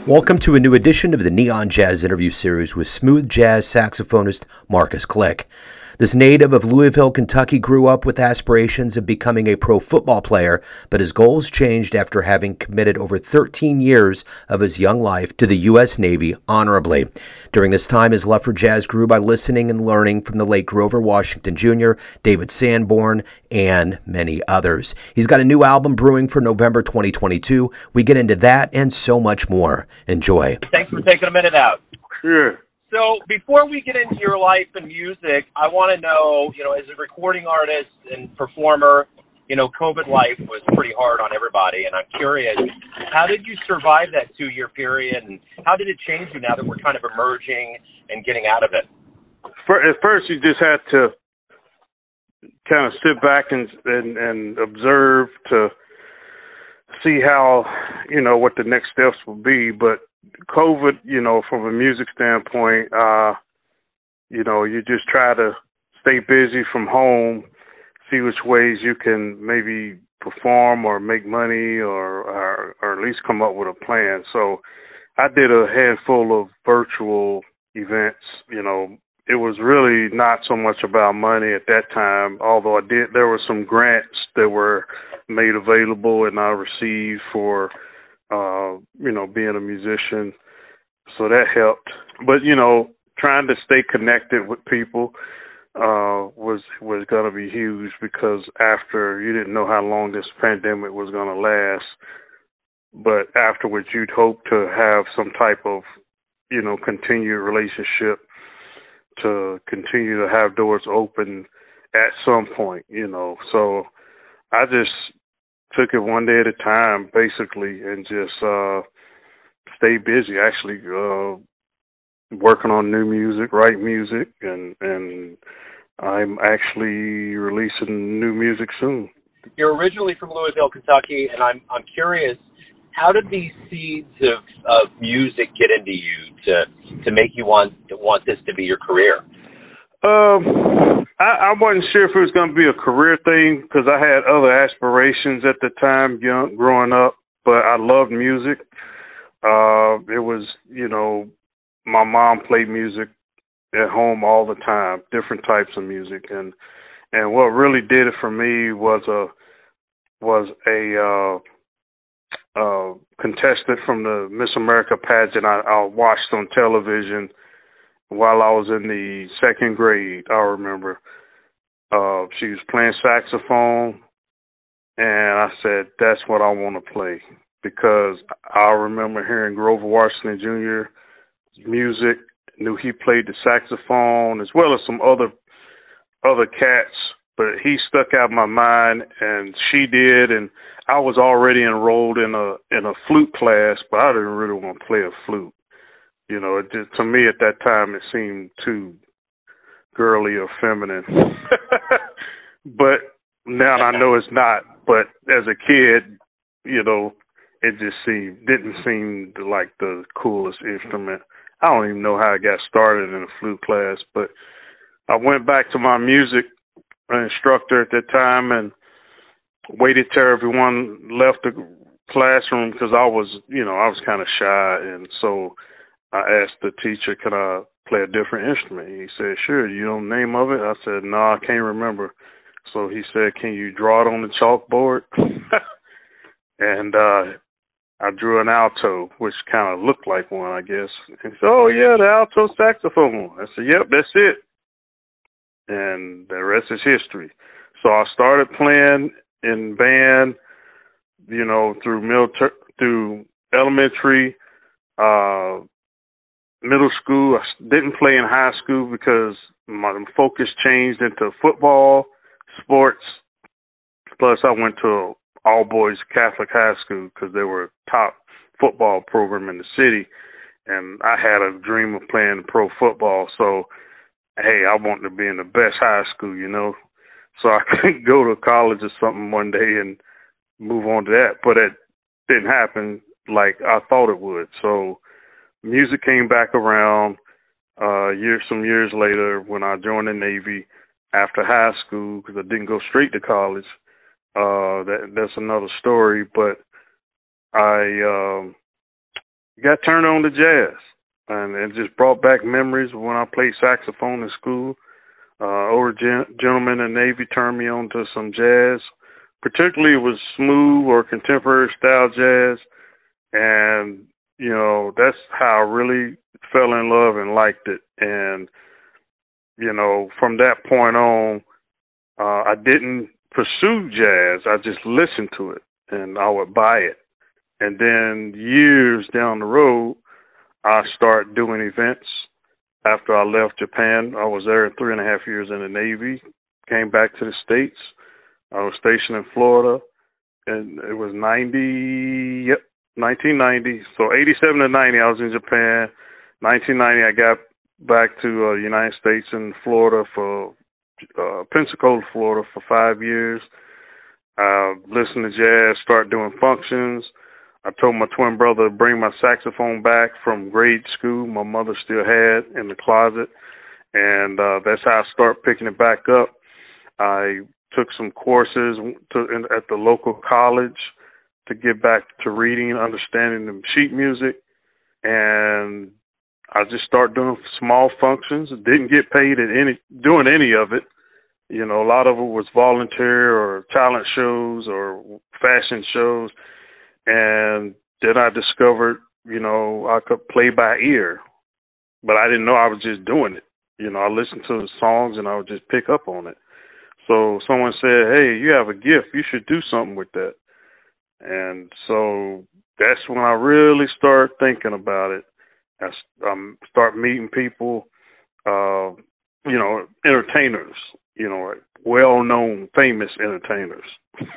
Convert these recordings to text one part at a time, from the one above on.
Welcome to a new edition of the Neon Jazz interview series with smooth jazz saxophonist Marcus Click. This native of Louisville, Kentucky grew up with aspirations of becoming a pro football player, but his goals changed after having committed over 13 years of his young life to the U.S. Navy honorably. During this time, his love for jazz grew by listening and learning from the late Grover Washington Jr., David Sanborn, and many others. He's got a new album brewing for November 2022. We get into that and so much more. Enjoy. Thanks for taking a minute out. Sure. So before we get into your life and music, I want to know, as a recording artist and performer, COVID life was pretty hard on everybody. And I'm curious, how did you survive that 2-year period? And how did it change you now that we're kind of emerging and getting out of it? At first, you just had to kind of sit back and observe to see how, what the next steps will be. But COVID, from a music standpoint, you just try to stay busy from home, see which ways you can maybe perform or make money or at least come up with a plan. So I did a handful of virtual events. It was really not so much about money at that time, although there were some grants that were made available and I received for being a musician. So that helped. But, trying to stay connected with people was going to be huge because after you didn't know how long this pandemic was going to last. But afterwards, you'd hope to have some type of, continued relationship to continue to have doors open at some point, So I just took it one day at a time, basically, and just stay busy, actually working on new music, write music, and I'm actually releasing new music soon. You're originally from Louisville, Kentucky, and I'm curious, how did these seeds of music get into you to make you want this to be your career? I wasn't sure if it was going to be a career thing because I had other aspirations at the time, growing up, but I loved music. It was, my mom played music at home all the time, different types of music, and what really did it for me was a contestant from the Miss America pageant I watched on television while I was in the second grade. I remember she was playing saxophone, and I said, that's what I want to play, because I remember hearing Grover Washington Jr. music, knew he played the saxophone as well as some other cats, but he stuck out in my mind, and she did, and I was already enrolled in a flute class, but I didn't really want to play a flute. It just, to me at that time, it seemed too girly or feminine. But now I know it's not. But as a kid, it just didn't seem like the coolest instrument. I don't even know how I got started in a flute class, but I went back to my music instructor at that time and waited till everyone left the classroom because I was kind of shy, and so I asked the teacher, "Can I play a different instrument?" He said, "Sure. You know the name of it?" I said, "No, I can't remember." So he said, "Can you draw it on the chalkboard?" And I drew an alto, which kind of looked like one, I guess. He said, "Oh, yeah, the alto saxophone." I said, "Yep, that's it." And the rest is history. So I started playing in band, through elementary, middle school. I didn't play in high school because my focus changed into football, sports. Plus, I went to an all-boys Catholic high school because they were top football program in the city, and I had a dream of playing pro football. So, hey, I wanted to be in the best high school, So I couldn't go to college or something one day and move on to that. But it didn't happen like I thought it would. So music came back around some years later when I joined the Navy after high school because I didn't go straight to college. That's another story. But I got turned on to jazz, and it just brought back memories of when I played saxophone in school. Older gentleman in the Navy turned me on to some jazz, particularly with smooth or contemporary style jazz, and that's how I really fell in love and liked it. And from that point on, I didn't pursue jazz. I just listened to it, and I would buy it. And then years down the road, I started doing events. After I left Japan, I was there 3.5 years in the Navy, came back to the States. I was stationed in Florida, and it was 1990. So 87 to 90, I was in Japan. 1990, I got back to the United States in Florida for Pensacola, Florida for 5 years. Listened to jazz, started doing functions. I told my twin brother to bring my saxophone back from grade school. My mother still had in the closet, and that's how I started picking it back up. I took some courses at the local college to get back to reading and understanding the sheet music, and I just started doing small functions. Didn't get paid doing any of it. A lot of it was volunteer or talent shows or fashion shows. And then I discovered, I could play by ear, but I didn't know I was just doing it. I listened to the songs and I would just pick up on it. So someone said, "Hey, you have a gift. You should do something with that." And so that's when I really started thinking about it. I start meeting people, entertainers, well-known, famous entertainers.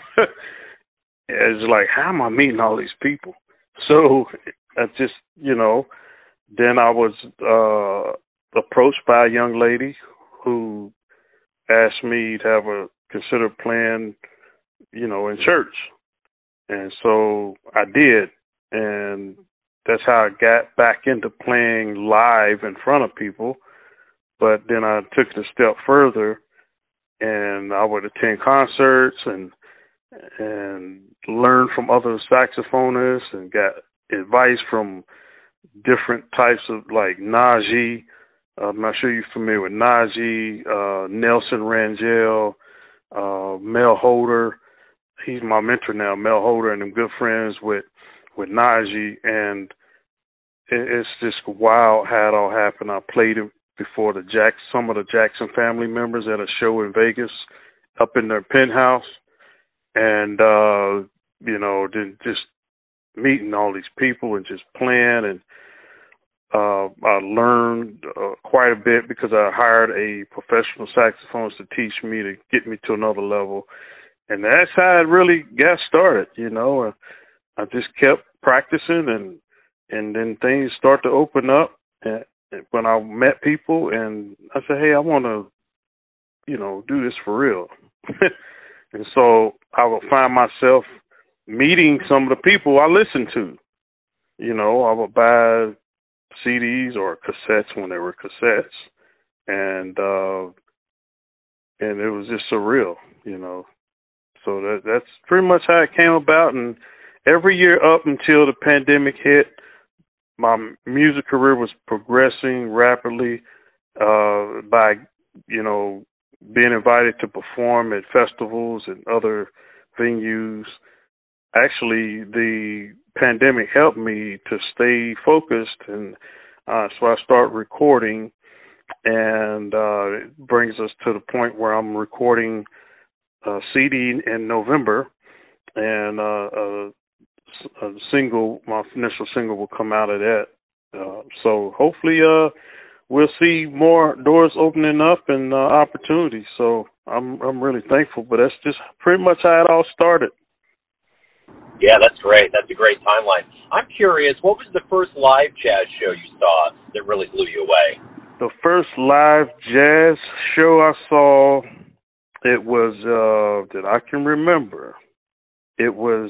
It's like, how am I meeting all these people? So I just, then I was approached by a young lady who asked me to consider playing, in church. And so I did. And that's how I got back into playing live in front of people. But then I took it a step further, and I would attend concerts and learn from other saxophonists and got advice from different types of, like Najee. I'm not sure you're familiar with Najee, Nelson Rangel, Mel Holder. He's my mentor now, Mel Holder, and I'm good friends with Najee. And it's just wild how it all happened. I played it before some of the Jackson family members at a show in Vegas up in their penthouse. And, then just meeting all these people and just playing. And I learned quite a bit because I hired a professional saxophonist to teach me, to get me to another level. And that's how it really got started, I just kept practicing, and then things start to open up. And when I met people, and I said, "Hey, I want to, do this for real." And so I would find myself meeting some of the people I listened to. I would buy CDs or cassettes when they were cassettes, and it was just surreal, So that's pretty much how it came about. And every year up until the pandemic hit, my music career was progressing rapidly by, being invited to perform at festivals and other venues. Actually, the pandemic helped me to stay focused, and so I started recording, and it brings us to the point where I'm recording a CD in November, and a single, my initial single, will come out of that. So hopefully we'll see more doors opening up and opportunities. So I'm really thankful, but that's just pretty much how it all started. Yeah, that's great. That's a great timeline. I'm curious, what was the first live jazz show you saw that really blew you away? The first live jazz show I saw, it was, that I can remember, it was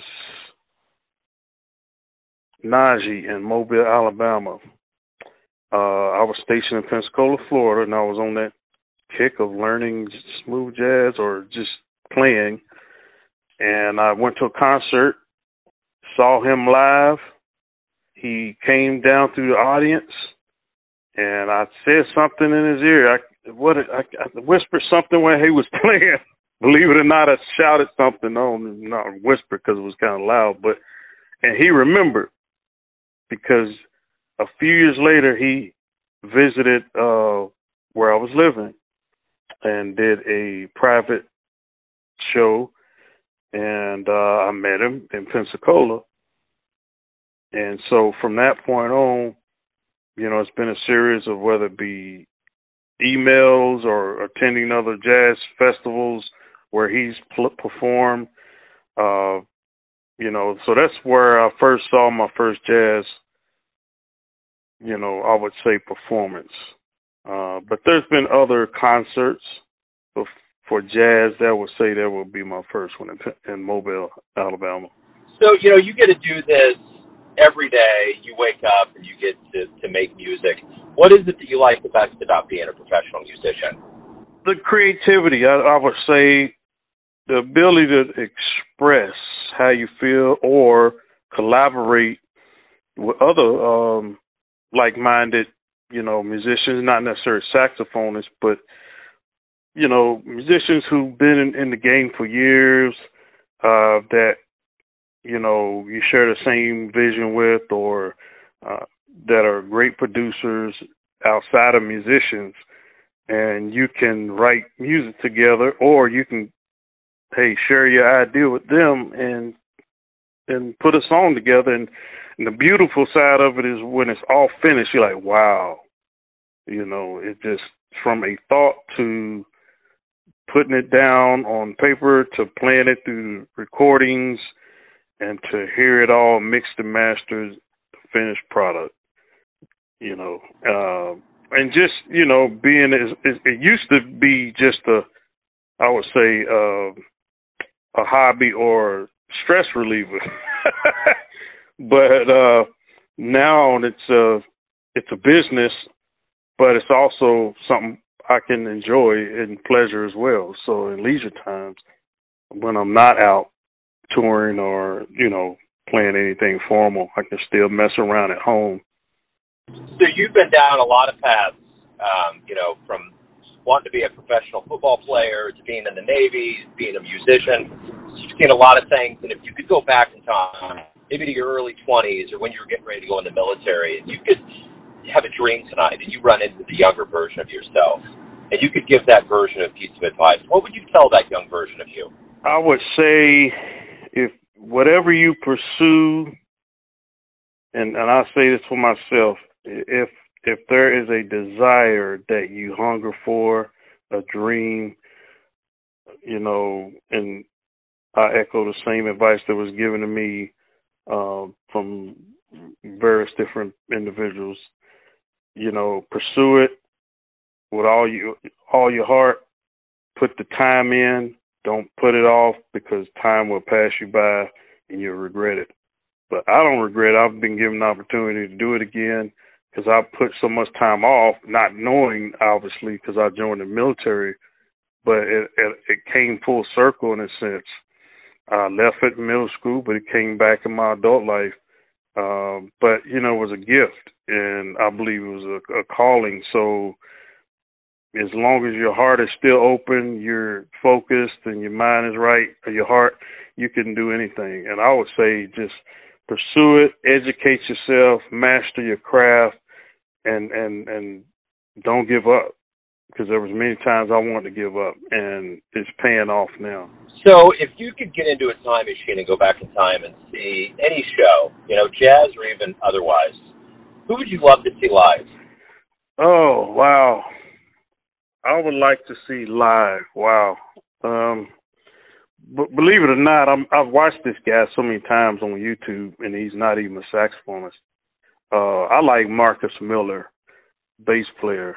Najee in Mobile, Alabama. I was stationed in Pensacola, Florida, and I was on that kick of learning smooth jazz or just playing. And I went to a concert, saw him live. he came down through the audience, and I said something in his ear. I whispered something when he was playing. Believe it or not, I shouted something. No, not whispered because it was kind of loud, and he remembered because a few years later he visited where I was living and did a private show, and I met him in Pensacola. And so from that point on, it's been a series of whether it be emails or attending other jazz festivals where he's performed. So that's where I first saw my first jazz, I would say performance. But there's been other concerts for jazz that would say that would be my first one in Mobile, Alabama. So, you get to do this every day. You wake up and you get to make music. What is it that you like the best about being a professional musician? The creativity. I would say the ability to express how you feel or collaborate with other like-minded, musicians, not necessarily saxophonists, but, musicians who've been in the game for years, that, you share the same vision with, or that are great producers outside of musicians, and you can write music together, or you can, share your idea with them and put a song together. And the beautiful side of it is when it's all finished, you're like, wow, it just, from a thought to putting it down on paper to playing it through recordings and to hear it all mixed and mastered, finished product, and just, being, it used to be just I would say, a hobby or stress reliever. But now it's a business, but it's also something I can enjoy and pleasure as well. So in leisure times, when I'm not out touring or, playing anything formal, I can still mess around at home. So you've been down a lot of paths, from wanting to be a professional football player to being in the Navy, being a musician. You've seen a lot of things, and if you could go back in time, maybe to your early 20s or when you were getting ready to go in the military, and you could have a dream tonight and you run into the younger version of yourself, and you could give that version a piece of advice, what would you tell that young version of you? I would say, if whatever you pursue, and I say this for myself, if there is a desire that you hunger for, a dream, and I echo the same advice that was given to me from various different individuals, pursue it with all your heart, put the time in, don't put it off, because time will pass you by and you'll regret it. But I don't regret it. I've been given the opportunity to do it again, because I put so much time off, not knowing, obviously, because I joined the military, but it came full circle in a sense. I left it in middle school, but it came back in my adult life. But, it was a gift, and I believe it was a calling. So as long as your heart is still open, you're focused, and your mind is right, or your heart, you can do anything. And I would say just pursue it, educate yourself, master your craft, and don't give up, because there was many times I wanted to give up, and it's paying off now. So if you could get into a time machine and go back in time and see any show, jazz or even otherwise, who would you love to see live? Oh, wow. I would like to see live. Wow. But believe it or not, I've watched this guy so many times on YouTube, and he's not even a saxophonist. I like Marcus Miller, bass player.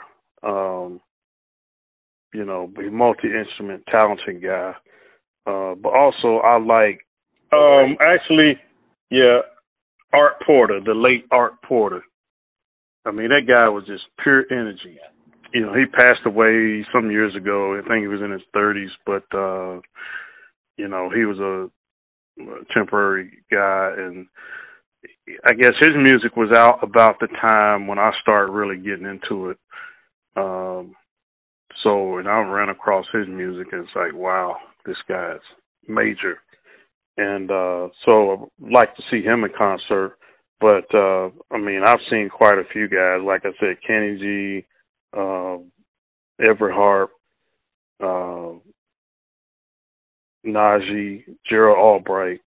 Multi-instrument, talented guy. But also I like, Art Porter, the late Art Porter. I mean, that guy was just pure energy. He passed away some years ago. I think he was in his 30s, but, he was a temporary guy, and I guess his music was out about the time when I started really getting into it. So when I ran across his music, it's like, wow, this guy's major. And so I'd like to see him in concert. But, I mean, I've seen quite a few guys. Like I said, Kenny G, Everett Harp, Najee, Gerald Albright,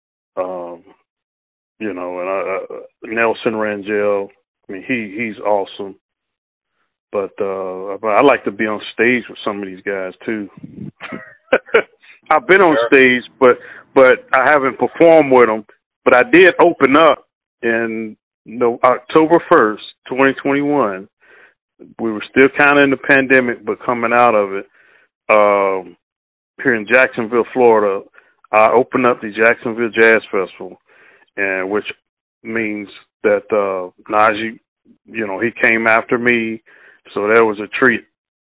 you know, and Nelson Rangel. I mean, he's awesome. But I like to be on stage with some of these guys too. I've been on stage, but I haven't performed with them. But I did open up in October 1st, 2021. We were still kind of in the pandemic, but coming out of it. Here in Jacksonville, Florida, I opened up the Jacksonville Jazz Festival, and which means that Najee, you know, he came after me, so that was a treat.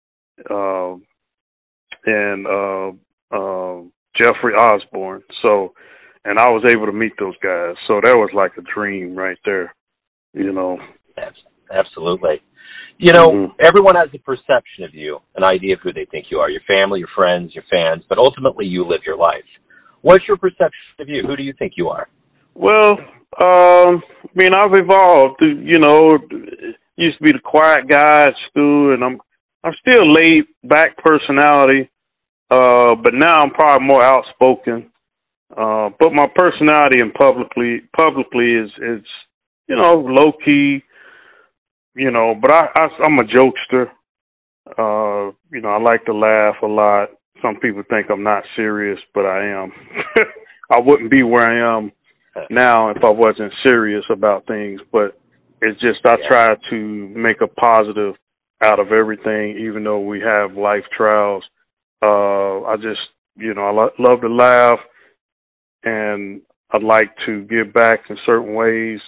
And Jeffrey Osborne. So, and I was able to meet those guys. So that was like a dream right there, you know. Absolutely. You know, everyone has a perception of you, an idea of who they think you are, your family, your friends, your fans, but ultimately you live your life. What's your perception of you? Who do you think you are? Well, I mean, I've evolved. You know, used to be the quiet guy at school, and I'm still a laid back personality, but now I'm probably more outspoken. But my personality in publicly is you know, low key. You know, but I'm a jokester. You know, I like to laugh a lot. Some people think I'm not serious, but I am. I wouldn't be where I am now if I wasn't serious about things. But it's just I try to make a positive out of everything, even though we have life trials. I just, you know, I love to laugh, and I'd like to give back in certain ways.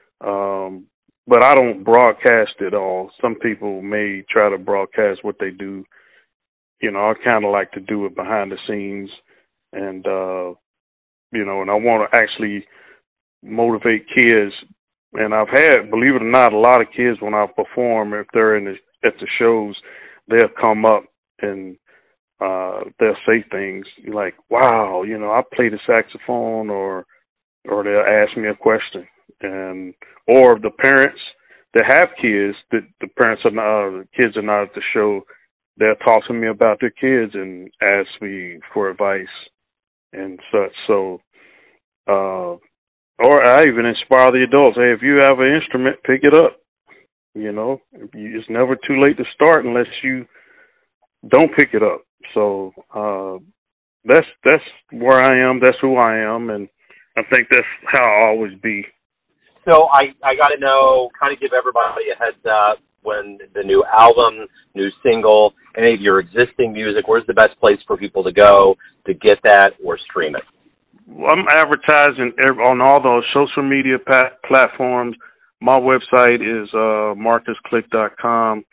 But I don't broadcast it all. Some people may try to broadcast what they do. You know, I kind of like to do it behind the scenes. And, you know, and I want to actually motivate kids. And I've had, believe it or not, a lot of kids when I perform, if they're at the shows, they'll come up and they'll say things like, wow, you know, I play the saxophone, or they'll ask me a question. And or the parents that have kids, that the parents are not, the kids are not at the show, they'll talk to me about their kids and ask me for advice and such. So, or I even inspire the adults. Hey, if you have an instrument, pick it up. You know, it's never too late to start unless you don't pick it up. So that's where I am. That's who I am, and I think that's how I'll always be. So I got to know, kind of give everybody a heads up when the new album, new single, any of your existing music, where's the best place for people to go to get that or stream it? Well, I'm advertising on all those social media platforms. My website is marcusclick.com.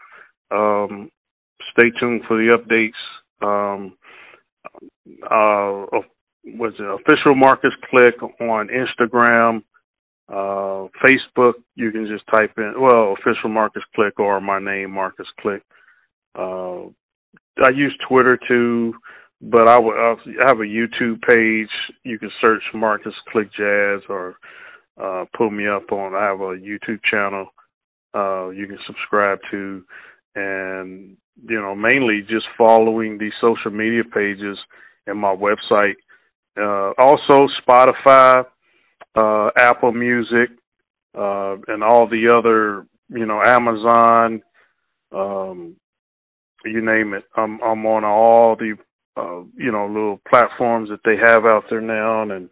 Stay tuned for the updates. Official Marcus Click on Instagram. Facebook, you can just type in, official Marcus Click or my name, Marcus Click. I use Twitter too, but I have a YouTube page. You can search Marcus Click Jazz or pull me up on, I have a YouTube channel you can subscribe to. And, you know, mainly just following these social media pages and my website. Also Spotify, Apple Music, and all the other, you know, Amazon, you name it. I'm on all the, you know, little platforms that they have out there now, and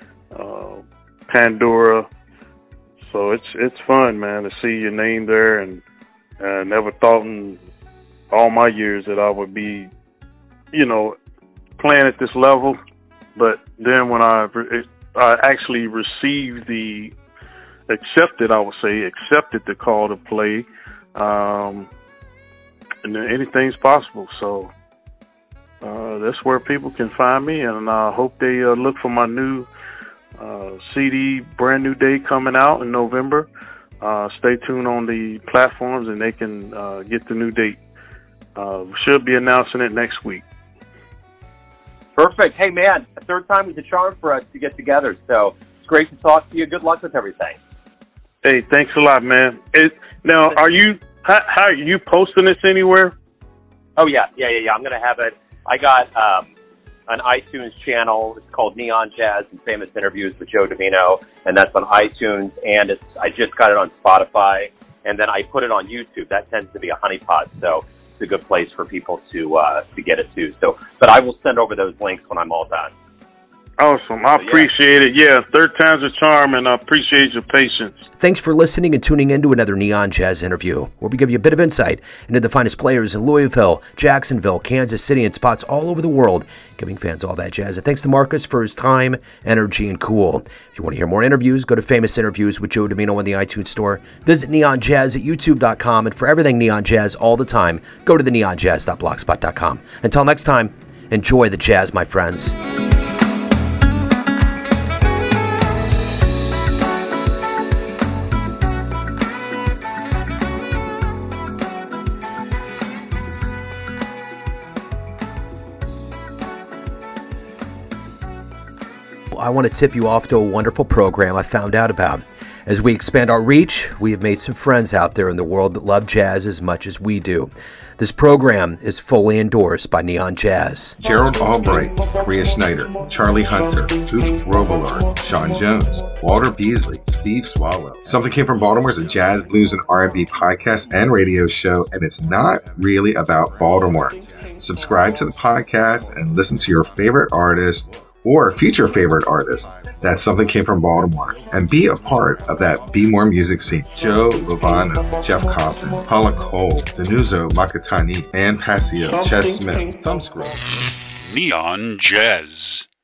Pandora. So it's fun, man, to see your name there, and I never thought in all my years that I would be, you know, playing at this level. But then when I actually received accepted the call to play, and then anything's possible. So that's where people can find me, and I hope they look for my new CD Brand New Day coming out in November. Stay tuned on the platforms and they can get the new date. Should be announcing it next week. Perfect. Hey, man, a third time was a charm for us to get together. So it's great to talk to you. Good luck with everything. Hey, thanks a lot, man. Now, how are you posting this anywhere? Oh, yeah. I'm going to have it. I got an iTunes channel. It's called Neon Jazz and Famous Interviews with Joe Domino, and that's on iTunes. And I just got it on Spotify, and then I put it on YouTube. That tends to be a honeypot, so it's a good place for people to get it too. So, but I will send over those links when I'm all done. Awesome. I appreciate it. Yeah, third time's a charm, and I appreciate your patience. Thanks for listening and tuning in to another Neon Jazz interview, where we give you a bit of insight into the finest players in Louisville, Jacksonville, Kansas City, and spots all over the world, giving fans all that jazz. And thanks to Marcus for his time, energy, and cool. If you want to hear more interviews, go to Famous Interviews with Joe Domino on the iTunes Store. Visit Neon Jazz at youtube.com, and for everything Neon Jazz all the time, go to the neonjazz.blogspot.com. Until next time, enjoy the jazz, my friends. I want to tip you off to a wonderful program I found out about. As we expand our reach, we have made some friends out there in the world that love jazz as much as we do. This program is fully endorsed by Neon Jazz. Gerald Albright, Rhea Schneider, Charlie Hunter, Duke Robillard, Sean Jones, Walter Beasley, Steve Swallow. Something Came from Baltimore is a jazz, blues, and R&B podcast and radio show, and it's not really about Baltimore. Subscribe to the podcast and listen to your favorite artist or future favorite artist. That's Something Came from Baltimore. And be a part of that Be More music scene. Joe Lovano, Jeff Kaufman, Paula Cole, Danuzo Makatani, Ann Passio, Ches Smith, Thumbscrew. Neon Jazz.